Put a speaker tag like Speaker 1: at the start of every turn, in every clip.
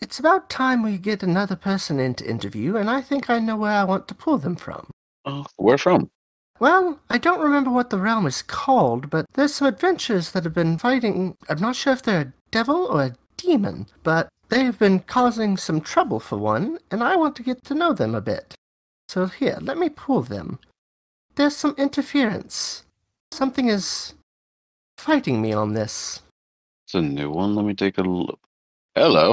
Speaker 1: It's about time we get another person in to interview, and I think I know where I want to pull them from.
Speaker 2: Oh, where from?
Speaker 1: Well, I don't remember what the realm is called, but there's some adventurers that have been fighting. I'm not sure if they're a devil or a demon, but they have been causing some trouble for one, and I want to get to know them a bit. So here, let me pull them. There's some interference. Something is fighting me on this.
Speaker 2: It's a new one. Let me take a look. Hello.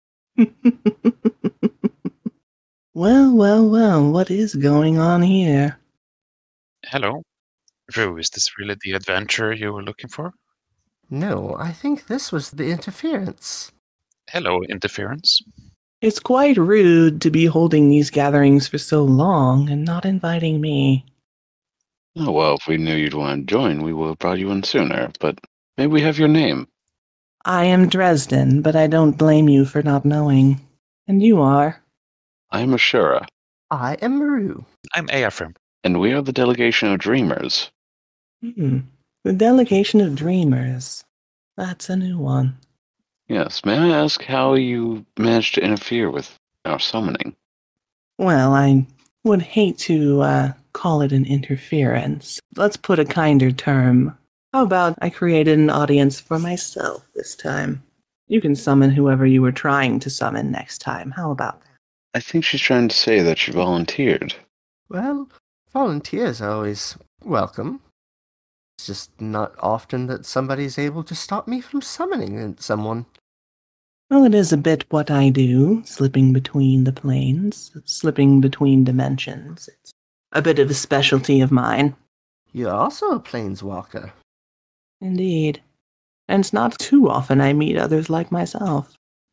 Speaker 3: Well, what is going on here?
Speaker 4: Hello. Rue, is this really the adventure you were looking for?
Speaker 1: No, I think this was the interference.
Speaker 4: Hello, interference.
Speaker 3: It's quite rude to be holding these gatherings for so long and not inviting me.
Speaker 2: Oh, well, if we knew you'd want to join, we would have brought you in sooner, but maybe we have your name.
Speaker 3: I am Dresden, but I don't blame you for not knowing. And you are?
Speaker 2: I am Ashura,
Speaker 1: I am Maru.
Speaker 4: I'm Eafrim.
Speaker 2: and we are the delegation of dreamers.
Speaker 3: The Delegation of Dreamers. That's a new one.
Speaker 2: Yes, may I ask how you managed to interfere with our summoning?
Speaker 3: Well, I would hate to call it an interference. Let's put a kinder term. How about I created an audience for myself this time? You can summon whoever you were trying to summon next time. How about that?
Speaker 2: I think she's trying to say that she volunteered.
Speaker 1: Well, volunteers are always welcome. It's just not often that somebody's able to stop me from summoning someone.
Speaker 3: Well, it is a bit what I do, slipping between the planes, slipping between dimensions. It's a bit of a specialty of mine.
Speaker 1: You're also a planeswalker.
Speaker 3: Indeed. And it's not too often I meet others like myself.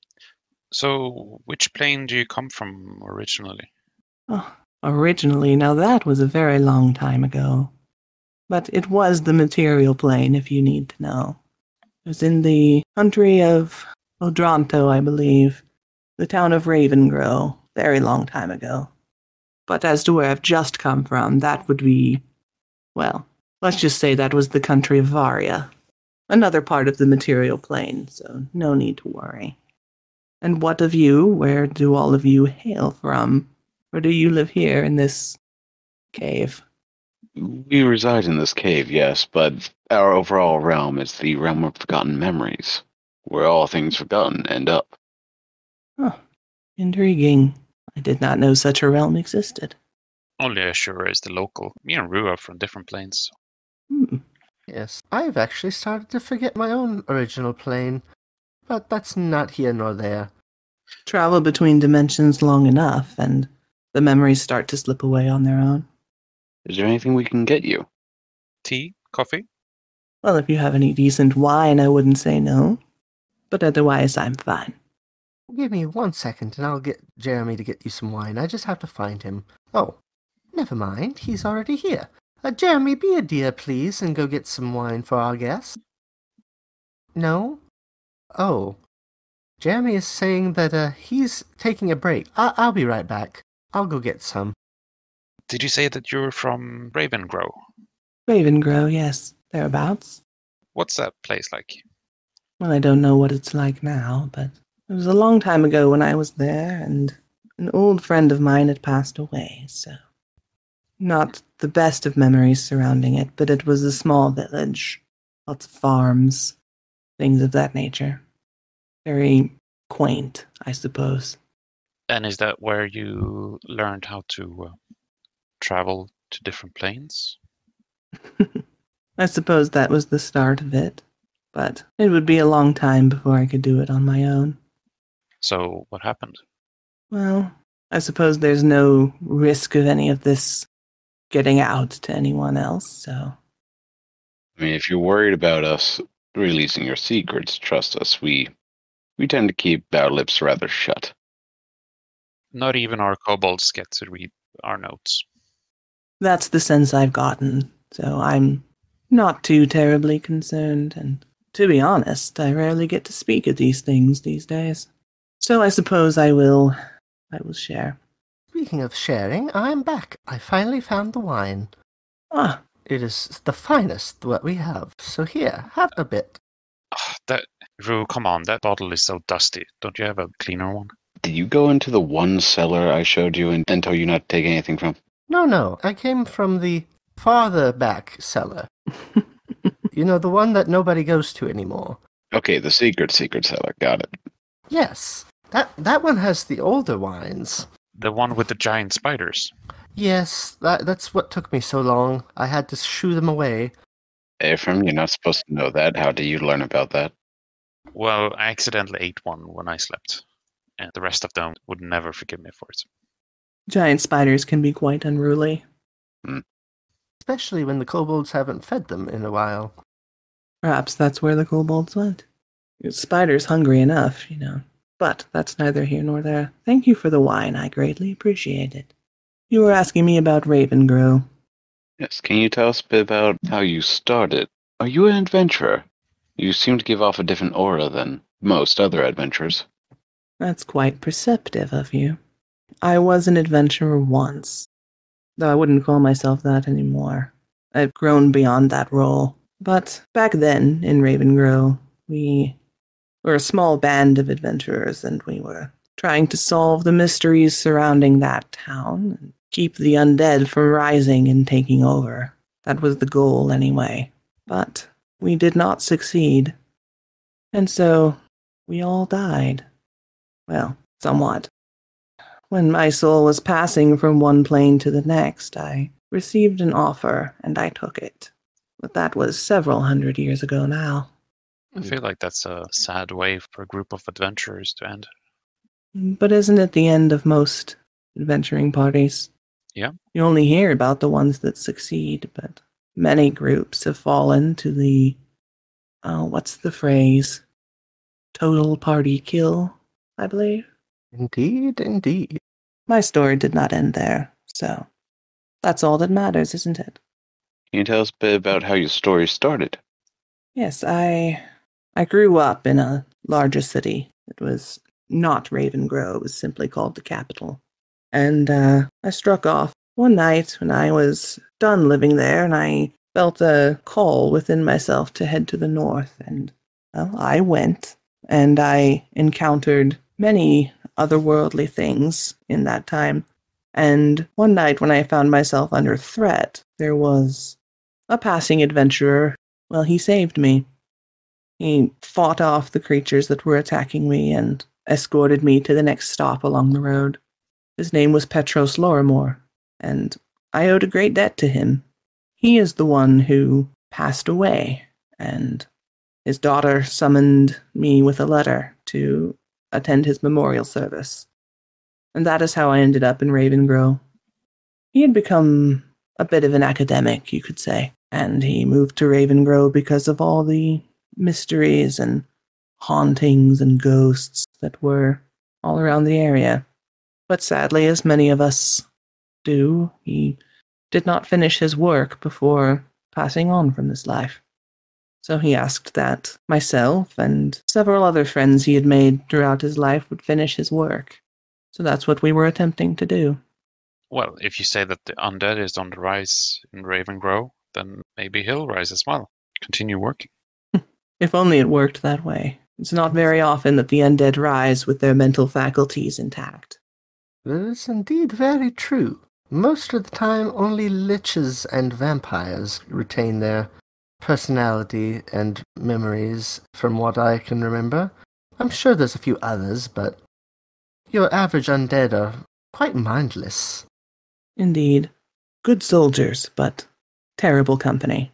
Speaker 4: So, which plane do you come from originally?
Speaker 3: Oh, originally, now that was a very long time ago. But it was the material plane, if you need to know. It was in the country of Odronto, I believe. The town of Ravengrow, very long time ago. But as to where I've just come from, that would be, well, let's just say that was the country of Varia. Another part of the material plane, so no need to worry. And what of you? Where do all of you hail from? Or do you live here in this cave?
Speaker 2: We reside in this cave, yes, but our overall realm is the realm of forgotten memories, where all things forgotten end up.
Speaker 3: Oh, intriguing. I did not know such a realm existed.
Speaker 4: Only Ashura is the local. Me and Rue are from different planes.
Speaker 1: Yes, I've actually started to forget my own original plane, but that's not here nor there.
Speaker 3: Travel between dimensions long enough, and the memories start to slip away on their own.
Speaker 2: Is there anything we can get you?
Speaker 4: Tea? Coffee?
Speaker 3: Well, if you have any decent wine, I wouldn't say no. But otherwise, I'm fine.
Speaker 1: Give me 1 second and I'll get Jeremy to get you some wine. I just have to find him. Oh, never mind, he's already here. Jeremy, be a dear, please, and go get some wine for our guest. No? Oh. Jeremy is saying that he's taking a break. I'll be right back. I'll go get some.
Speaker 4: Did you say that you're from Ravengrow?
Speaker 3: Ravengrow, yes, thereabouts.
Speaker 4: What's that place like?
Speaker 3: Well, I don't know what it's like now, but it was a long time ago when I was there, and an old friend of mine had passed away, so... Not the best of memories surrounding it, but it was a small village. Lots of farms, things of that nature. Very quaint, I suppose.
Speaker 4: And is that where you learned how to travel to different planes?
Speaker 3: I suppose that was the start of it, but it would be a long time before I could do it on my own.
Speaker 4: So, what happened?
Speaker 3: Well, I suppose there's no risk of any of this getting out to anyone else, so...
Speaker 2: I mean, if you're worried about us releasing your secrets, trust us, we tend to keep our lips rather shut.
Speaker 4: Not even our kobolds get to read our notes.
Speaker 3: That's the sense I've gotten, so I'm not too terribly concerned, and to be honest, I rarely get to speak of these things these days. So I suppose I will share.
Speaker 1: Speaking of sharing, I'm back. I finally found the wine.
Speaker 3: Ah,
Speaker 1: It is the finest that we have, so here, have a bit.
Speaker 4: That Rue, come on, that bottle is so dusty. Don't you have a cleaner one?
Speaker 2: Did you go into the one cellar I showed you and tell you not to take anything from?
Speaker 1: No, I came from the farther back cellar. You know, the one that nobody goes to anymore.
Speaker 2: Okay, the secret cellar. Got it.
Speaker 1: Yes, that one has the older wines.
Speaker 4: The one with the giant spiders.
Speaker 1: Yes, that's what took me so long. I had to shoo them away.
Speaker 2: Ephraim, you're not supposed to know that. How did you learn about that?
Speaker 4: Well, I accidentally ate one when I slept, and the rest of them would never forgive me for it.
Speaker 3: Giant spiders can be quite unruly.
Speaker 1: Especially when the kobolds haven't fed them in a while.
Speaker 3: Perhaps that's where the kobolds went. Spider's hungry enough, you know. But that's neither here nor there. Thank you for the wine. I greatly appreciate it. You were asking me about Ravengrow.
Speaker 2: Yes, can you tell us a bit about how you started? Are you an adventurer? You seem to give off a different aura than most other adventurers.
Speaker 3: That's quite perceptive of you. I was an adventurer once, though I wouldn't call myself that anymore. I've grown beyond that role. But back then, in Ravengrow, we were a small band of adventurers, and we were trying to solve the mysteries surrounding that town and keep the undead from rising and taking over. That was the goal, anyway. But we did not succeed. And so, we all died. Well, somewhat. When my soul was passing from one plane to the next, I received an offer, and I took it. But that was several hundred years ago now.
Speaker 4: I feel like that's a sad way for a group of adventurers to end.
Speaker 3: But isn't it the end of most adventuring parties?
Speaker 4: Yeah.
Speaker 3: You only hear about the ones that succeed, but many groups have fallen to the, what's the phrase? Total party kill, I believe.
Speaker 1: Indeed.
Speaker 3: My story did not end there, so that's all that matters, isn't it?
Speaker 2: Can you tell us a bit about how your story started?
Speaker 3: Yes, I grew up in a larger city. It was not Ravengrow, it was simply called the capital. And I struck off one night when I was done living there, and I felt a call within myself to head to the north. And, well, I went, and I encountered many otherworldly things in that time. And one night when I found myself under threat, there was a passing adventurer. Well, he saved me. He fought off the creatures that were attacking me and escorted me to the next stop along the road. His name was Petros Lorimor, and I owed a great debt to him. He is the one who passed away, and his daughter summoned me with a letter to attend his memorial service. And that is how I ended up in Ravengrow. He had become a bit of an academic, you could say, and he moved to Ravengrow because of all the mysteries and hauntings and ghosts that were all around the area. But sadly, as many of us do, he did not finish his work before passing on from this life. So he asked that myself and several other friends he had made throughout his life would finish his work. So that's what we were attempting to do.
Speaker 4: Well, if you say that the undead is on the rise in Ravengrow, then maybe he'll rise as well. Continue working.
Speaker 3: If only it worked that way. It's not very often that the undead rise with their mental faculties intact.
Speaker 1: That is indeed very true. Most of the time, only liches and vampires retain their personality and memories, from what I can remember. I'm sure there's a few others, but your average undead are quite mindless.
Speaker 3: Indeed. Good soldiers, but terrible company.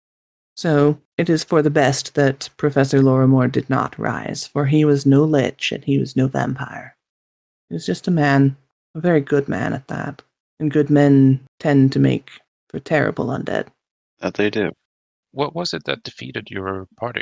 Speaker 3: So, it is for the best that Professor Lorimor did not rise, for he was no lich and he was no vampire. He was just a man, a very good man at that, and good men tend to make for terrible undead.
Speaker 2: That they do.
Speaker 4: What was it that defeated your party?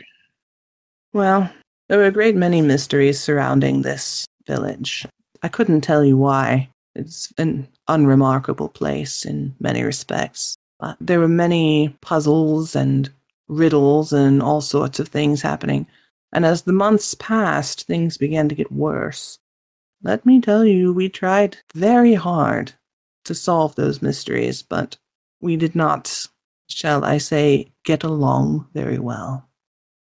Speaker 3: Well, there were a great many mysteries surrounding this village. I couldn't tell you why. It's an unremarkable place in many respects. But there were many puzzles and riddles and all sorts of things happening. And as the months passed, things began to get worse. Let me tell you, we tried very hard to solve those mysteries, but we did not, shall I say, get along very well.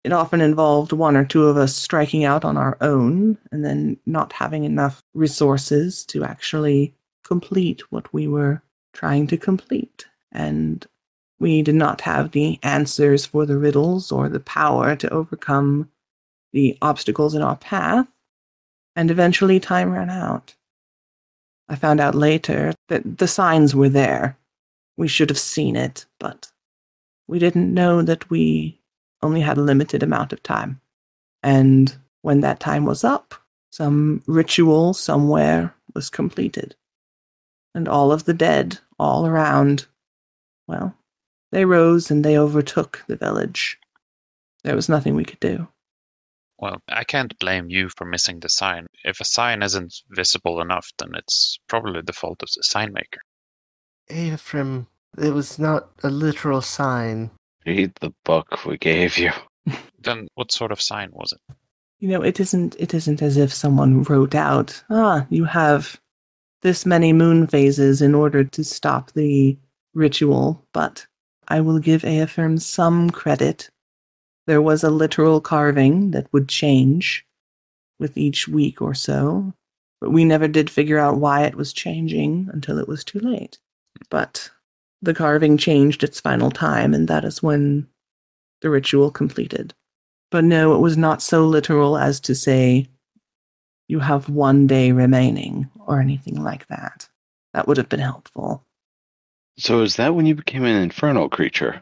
Speaker 3: It often involved one or two of us striking out on our own and then not having enough resources to actually complete what we were trying to complete. And we did not have the answers for the riddles or the power to overcome the obstacles in our path. And eventually time ran out. I found out later that the signs were there. We should have seen it, but we didn't know that we only had a limited amount of time. And when that time was up, some ritual somewhere was completed. And all of the dead, all around, well, they rose and they overtook the village. There was nothing we could do.
Speaker 4: Well, I can't blame you for missing the sign. If a sign isn't visible enough, then it's probably the fault of the sign maker.
Speaker 1: Ephraim, it was not a literal sign.
Speaker 2: Read the book we gave you.
Speaker 4: Then what sort of sign was it?
Speaker 3: It isn't as if someone wrote out, you have this many moon phases in order to stop the ritual, but I will give Eoferm some credit. There was a literal carving that would change with each week or so, but we never did figure out why it was changing until it was too late. But the carving changed its final time, and that is when the ritual completed. But no, it was not so literal as to say, you have 1 day remaining, or anything like that. That would have been helpful.
Speaker 2: So is that when you became an infernal creature?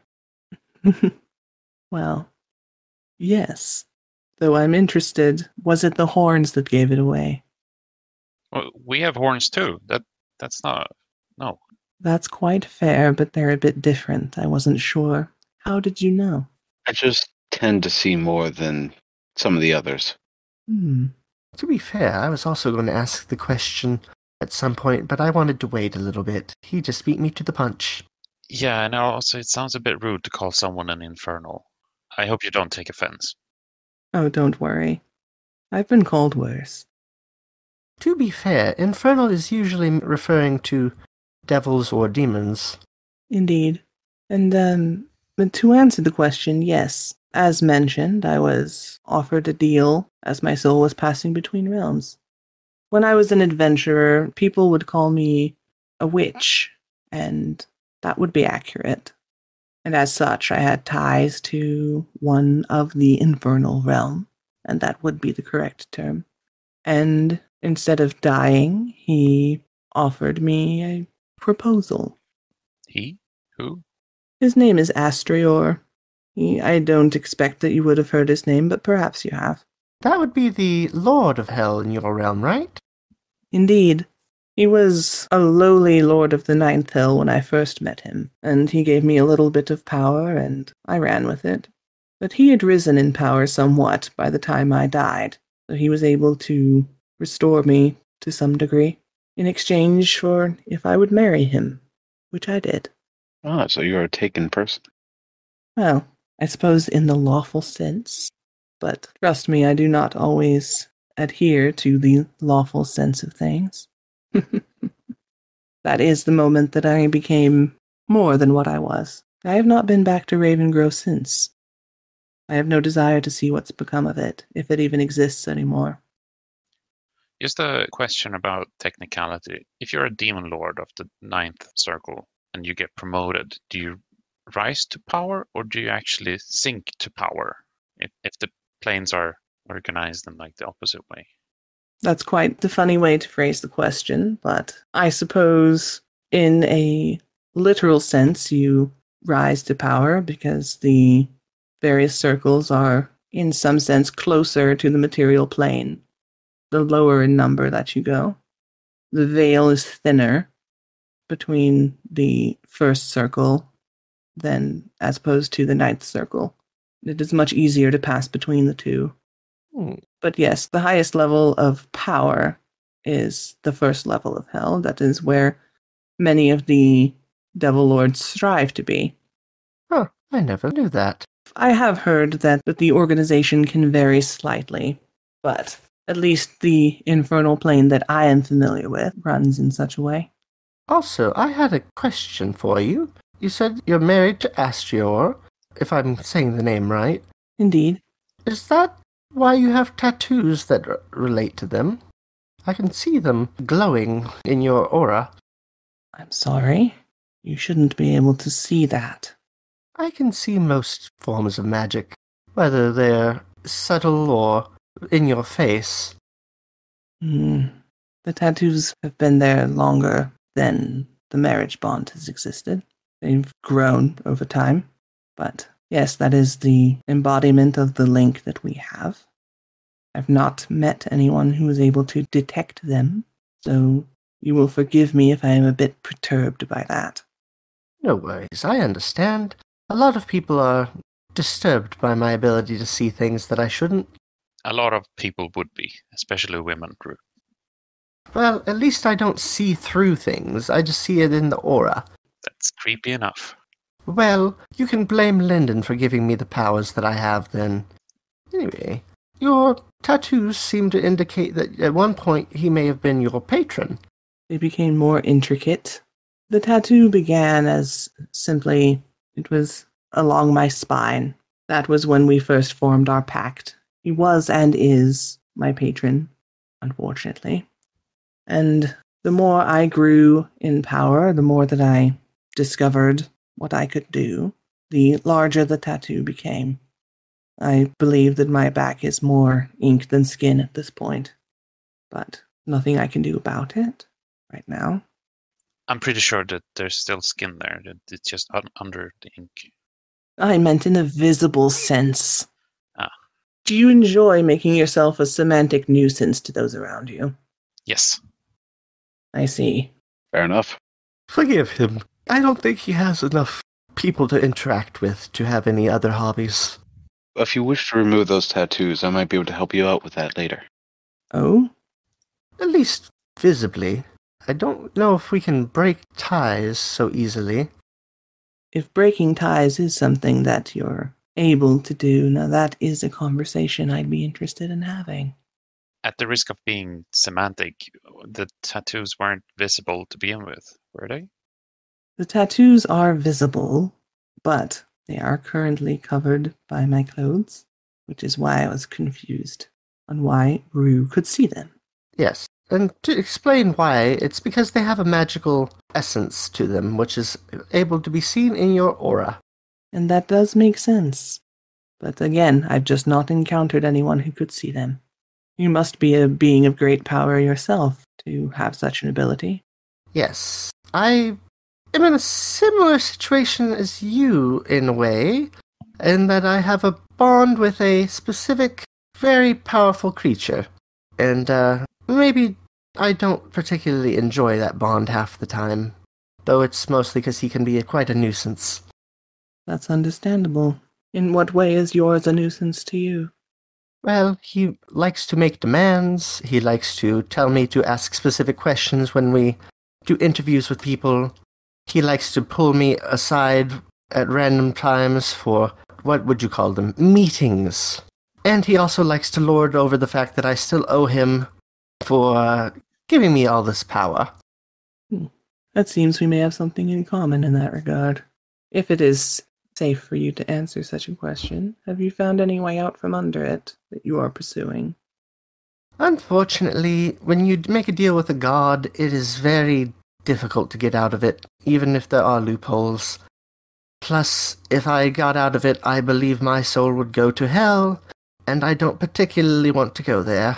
Speaker 3: Well, yes. Though I'm interested, was it the horns that gave it away?
Speaker 4: Well, we have horns too. That's not... No.
Speaker 3: That's quite fair, but they're a bit different. I wasn't sure. How did you know?
Speaker 2: I just tend to see more than some of the others.
Speaker 1: To be fair, I was also going to ask the question at some point, but I wanted to wait a little bit. He just beat me to the punch.
Speaker 4: Yeah, and also it sounds a bit rude to call someone an infernal. I hope you don't take offense.
Speaker 3: Oh, don't worry. I've been called worse.
Speaker 1: To be fair, infernal is usually referring to devils or demons.
Speaker 3: Indeed. And, but to answer the question, yes. As mentioned, I was offered a deal as my soul was passing between realms. When I was an adventurer, people would call me a witch, and that would be accurate. And as such, I had ties to one of the infernal realm, and that would be the correct term. And instead of dying, he offered me a proposal.
Speaker 4: He? Who?
Speaker 3: His name is Astrior. I don't expect that you would have heard his name, but perhaps you have.
Speaker 1: That would be the Lord of Hell in your realm, right?
Speaker 3: Indeed. He was a lowly Lord of the Ninth Hill when I first met him, and he gave me a little bit of power, and I ran with it. But he had risen in power somewhat by the time I died, so he was able to restore me to some degree, in exchange for if I would marry him, which I did.
Speaker 2: Ah, so you're a taken person.
Speaker 3: Well, I suppose in the lawful sense, but trust me, I do not always adhere to the lawful sense of things. That is the moment that I became more than what I was. I have not been back to Ravengrove since. I have no desire to see what's become of it, if it even exists anymore.
Speaker 4: Just a question about technicality. If you're a demon lord of the Ninth Circle and you get promoted, do you rise to power or do you actually sink to power if the planes are organized in like the opposite way?
Speaker 3: That's quite the funny way to phrase the question, but I suppose in a literal sense you rise to power because the various circles are in some sense closer to the material plane, the lower in number that you go. The veil is thinner between the first circle than as opposed to the ninth circle. It is much easier to pass between the two. But yes, the highest level of power is the first level of hell. That is where many of the Devil Lords strive to be.
Speaker 1: Huh, I never knew that.
Speaker 3: I have heard that the organization can vary slightly, but at least the infernal plane that I am familiar with runs in such a way.
Speaker 1: Also, I had a question for you. You said you're married to Astrior, if I'm saying the name right.
Speaker 3: Indeed.
Speaker 1: Is that why you have tattoos that relate to them? I can see them glowing in your aura.
Speaker 3: I'm sorry. You shouldn't be able to see that.
Speaker 1: I can see most forms of magic, whether they're subtle or in your face.
Speaker 3: The tattoos have been there longer than the marriage bond has existed. They've grown over time. But yes, that is the embodiment of the link that we have. I've not met anyone who is able to detect them, so you will forgive me if I am a bit perturbed by that.
Speaker 1: No worries, I understand. A lot of people are disturbed by my ability to see things that I shouldn't.
Speaker 4: A lot of people would be, especially women, Drew.
Speaker 1: Well, at least I don't see through things. I just see it in the aura.
Speaker 4: That's creepy enough.
Speaker 1: Well, you can blame Lyndon for giving me the powers that I have then. Anyway, your tattoos seem to indicate that at one point he may have been your patron.
Speaker 3: They became more intricate. The tattoo began as simply, it was along my spine. That was when we first formed our pact. He was and is my patron, unfortunately. And the more I grew in power, the more that I discovered what I could do, the larger the tattoo became. I believe that my back is more ink than skin at this point, but nothing I can do about it right now.
Speaker 4: I'm pretty sure that there's still skin there. That it's just under the ink.
Speaker 3: I meant in a visible sense.
Speaker 4: Ah.
Speaker 3: Do you enjoy making yourself a semantic nuisance to those around you?
Speaker 4: Yes.
Speaker 3: I see.
Speaker 2: Fair enough.
Speaker 1: Forgive him. I don't think he has enough people to interact with to have any other hobbies.
Speaker 2: If you wish to remove those tattoos, I might be able to help you out with that later.
Speaker 3: Oh?
Speaker 1: At least visibly. I don't know if we can break ties so easily.
Speaker 3: If breaking ties is something that you're able to do, now that is a conversation I'd be interested in having.
Speaker 4: At the risk of being semantic, the tattoos weren't visible to begin with, were they?
Speaker 3: The tattoos are visible, but they are currently covered by my clothes, which is why I was confused on why Rue could see them.
Speaker 1: Yes, and to explain why, it's because they have a magical essence to them, which is able to be seen in your aura.
Speaker 3: And that does make sense. But again, I've just not encountered anyone who could see them. You must be a being of great power yourself to have such an ability.
Speaker 1: Yes, I am in a similar situation as you, in a way, in that I have a bond with a specific, very powerful creature. And, maybe I don't particularly enjoy that bond half the time, though it's mostly because he can be quite a nuisance.
Speaker 3: That's understandable. In what way is yours a nuisance to you?
Speaker 1: Well, he likes to make demands, he likes to tell me to ask specific questions when we do interviews with people. He likes to pull me aside at random times for, what would you call them, meetings. And he also likes to lord over the fact that I still owe him for giving me all this power.
Speaker 3: It seems we may have something in common in that regard. If it is safe for you to answer such a question, have you found any way out from under it that you are pursuing?
Speaker 1: Unfortunately, when you make a deal with a god, it is very difficult to get out of it, even if there are loopholes. Plus, if I got out of it, I believe my soul would go to hell, and I don't particularly want to go there.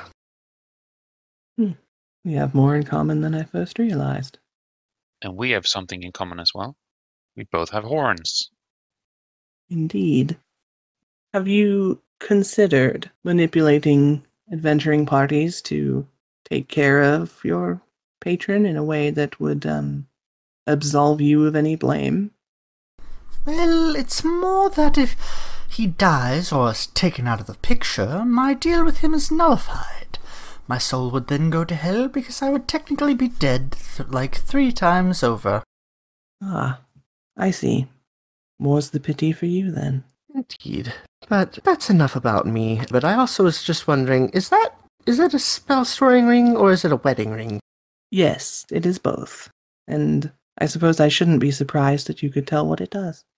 Speaker 3: We have more in common than I first realized.
Speaker 4: And we have something in common as well. We both have horns.
Speaker 3: Indeed. Have you considered manipulating adventuring parties to take care of your patron in a way that would absolve you of any blame?
Speaker 5: Well, it's more that if he dies or is taken out of the picture, my deal with him is nullified. My soul would then go to hell because I would technically be dead 3 times over.
Speaker 3: Ah, I see. More's the pity for you, then.
Speaker 1: Indeed. But that's enough about me. But I also was just wondering, is that a spell storing ring or is it a wedding ring?
Speaker 3: Yes, it is both. And I suppose I shouldn't be surprised that you could tell what it does.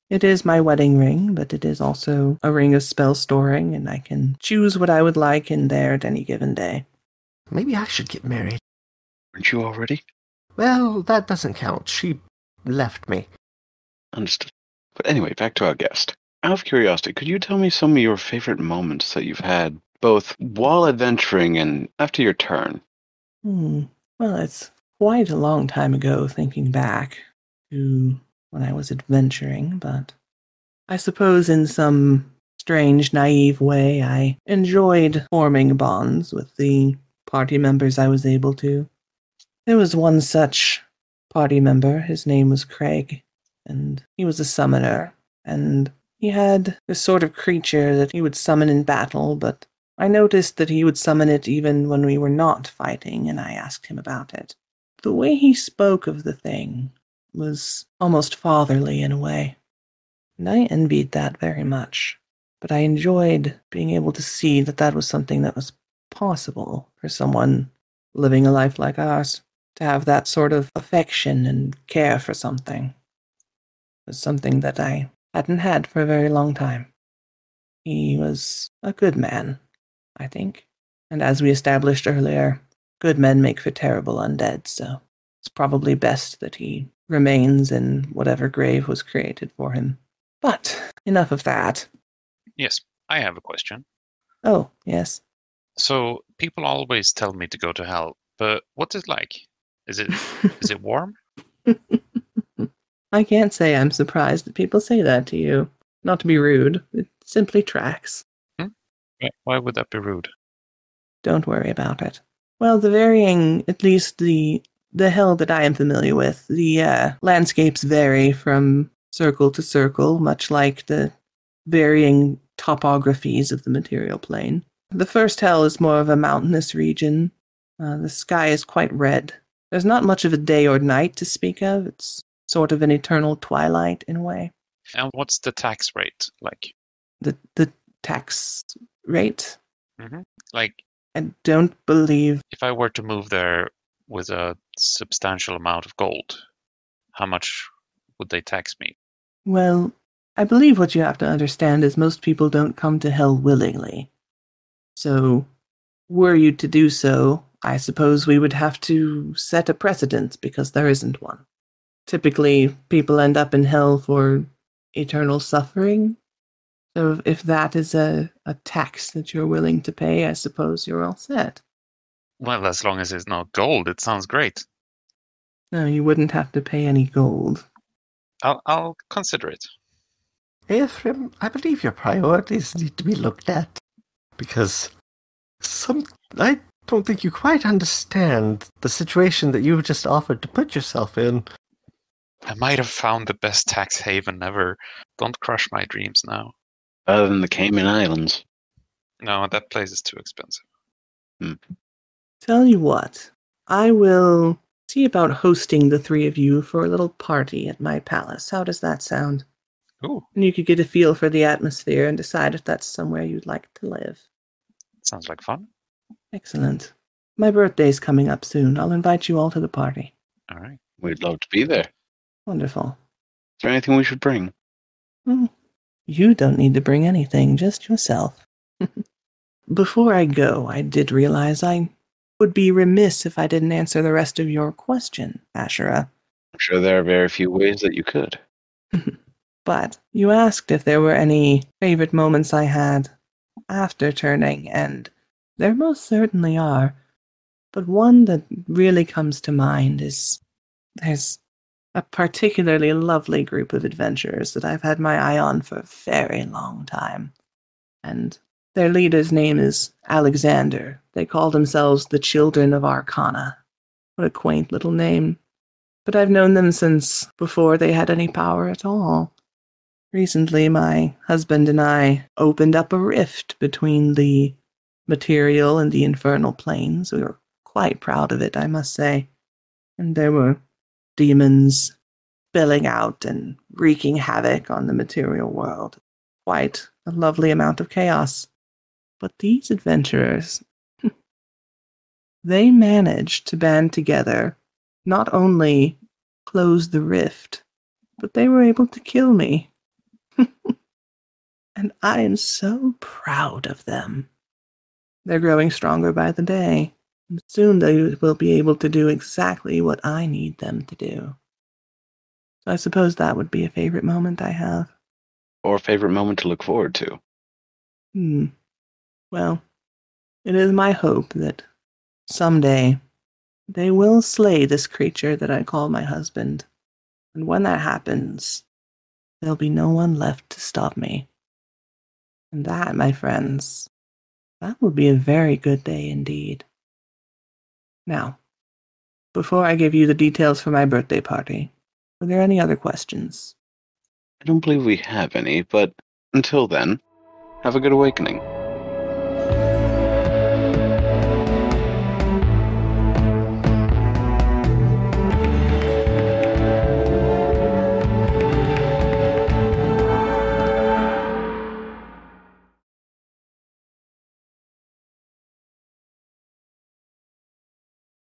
Speaker 3: It is my wedding ring, but it is also a ring of spell storing, and I can choose what I would like in there at any given day.
Speaker 1: Maybe I should get married.
Speaker 2: Aren't you already?
Speaker 1: Well, that doesn't count. She left me.
Speaker 2: Understood. But anyway, back to our guest. Out of curiosity, could you tell me some of your favorite moments that you've had, both while adventuring and after your turn?
Speaker 3: Well, it's quite a long time ago, thinking back to when I was adventuring, but I suppose in some strange, naive way, I enjoyed forming bonds with the party members I was able to. There was one such party member. His name was Craig, and he was a summoner, and he had this sort of creature that he would summon in battle, but I noticed that he would summon it even when we were not fighting, and I asked him about it. The way he spoke of the thing was almost fatherly in a way, and I envied that very much. But I enjoyed being able to see that that was something that was possible for someone living a life like ours, to have that sort of affection and care for something. It was something that I hadn't had for a very long time. He was a good man, I think. And as we established earlier, good men make for terrible undead, so it's probably best that he remains in whatever grave was created for him. But enough of that.
Speaker 4: Yes, I have a question.
Speaker 3: Oh, yes.
Speaker 4: So people always tell me to go to hell, but what's it like? Is it warm?
Speaker 3: I can't say I'm surprised that people say that to you. Not to be rude, it simply tracks.
Speaker 4: Why would that be rude?
Speaker 3: Don't worry about it. Well, the varying, at least the hell that I am familiar with, the landscapes vary from circle to circle, much like the varying topographies of the material plane. The first hell is more of a mountainous region. The sky is quite red. There's not much of a day or night to speak of. It's sort of an eternal twilight in a way.
Speaker 4: And what's the tax rate like?
Speaker 3: The tax rate?
Speaker 4: Mm-hmm. Like,
Speaker 3: I don't believe...
Speaker 4: if I were to move there with a substantial amount of gold, how much would they tax me?
Speaker 3: Well, I believe what you have to understand is most people don't come to hell willingly. So, were you to do so, I suppose we would have to set a precedent because there isn't one. Typically, people end up in hell for eternal suffering. So if that is a tax that you're willing to pay, I suppose you're all set.
Speaker 4: Well, as long as it's not gold, it sounds great.
Speaker 3: No, you wouldn't have to pay any gold.
Speaker 4: I'll consider it.
Speaker 1: Ephraim, I believe your priorities need to be looked at. Because I don't think you quite understand the situation that you've just offered to put yourself in.
Speaker 4: I might have found the best tax haven ever. Don't crush my dreams now.
Speaker 2: Other than the Cayman Islands.
Speaker 4: No, that place is too expensive.
Speaker 3: Tell you what, I will see about hosting the three of you for a little party at my palace. How does that sound?
Speaker 4: Ooh,
Speaker 3: And you could get a feel for the atmosphere and decide if that's somewhere you'd like to live.
Speaker 4: sounds like fun.
Speaker 3: Excellent. My birthday's coming up soon. I'll invite you all to the party.
Speaker 4: All right.
Speaker 2: We'd love to be there. Is
Speaker 3: Wonderful.
Speaker 2: there anything we should bring?
Speaker 3: You don't need to bring anything, just yourself. Before I go, I did realize I would be remiss if I didn't answer the rest of your question, Ashera.
Speaker 2: I'm sure there are very few ways that you could.
Speaker 3: But you asked if there were any favorite moments I had after turning, and there most certainly are. But one that really comes to mind is there's a particularly lovely group of adventurers that I've had my eye on for a very long time. And their leader's name is Alexander. They call themselves the Children of Arcana. What a quaint little name. But I've known them since before they had any power at all. Recently, my husband and I opened up a rift between the material and the infernal planes. We were quite proud of it, I must say. And there were demons spilling out and wreaking havoc on the material world. Quite a lovely amount of chaos. But these adventurers, they managed to band together, not only close the rift, but they were able to kill me. And I am so proud of them. They're growing stronger by the day. And soon they will be able to do exactly what I need them to do. So I suppose that would be a favorite moment I have.
Speaker 2: Or a favorite moment to look forward to?
Speaker 3: Well, it is my hope that someday they will slay this creature that I call my husband. And when that happens, there'll be no one left to stop me. And that, my friends, that will be a very good day indeed. Now, before I give you the details for my birthday party, are there any other questions?
Speaker 2: I don't believe we have any, but until then, have a good awakening.